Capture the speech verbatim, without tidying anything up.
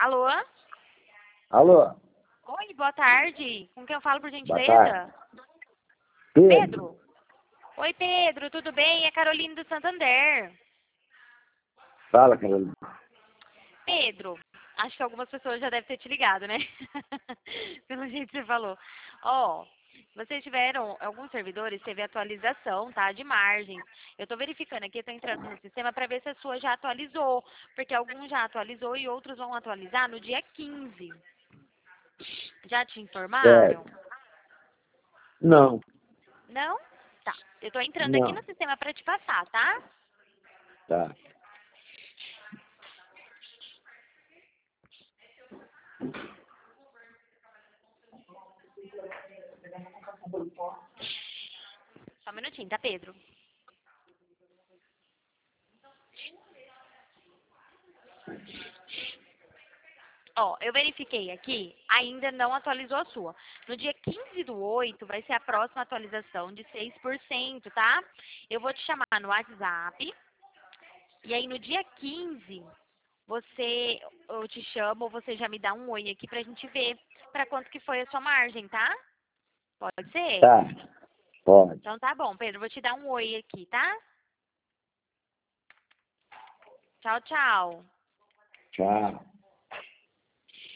Alô? Alô? Oi, boa tarde. Com quem eu falo, por Boa tarde. gentileza? Pedro? Pedro? Oi, Pedro, tudo bem? É Carolina do Santander. Fala, Carolina. Pedro, acho que algumas pessoas já devem ter te ligado, né? Pelo jeito que você falou. Ó, vocês tiveram, alguns servidores teve atualização, tá? De margens. Eu tô verificando aqui, eu tô entrando no sistema para ver se a sua já atualizou. Porque alguns já atualizou e outros vão atualizar no dia quinze. Já te informaram? Certo. Não, Não? Tá. Eu tô entrando aqui não. no sistema para te passar, tá? Tá. Só um minutinho, tá, Pedro? Ó, eu verifiquei aqui, ainda não atualizou a sua. No dia quinze do oito vai ser a próxima atualização de seis por cento, tá? Eu vou te chamar no WhatsApp. E aí no dia quinze, você, eu te chamo ou você já me dá um oi aqui pra gente ver pra quanto que foi a sua margem, tá? Pode ser? Tá. Pode. Então tá bom, Pedro, vou te dar um oi aqui, tá? Tchau, tchau. Tchau.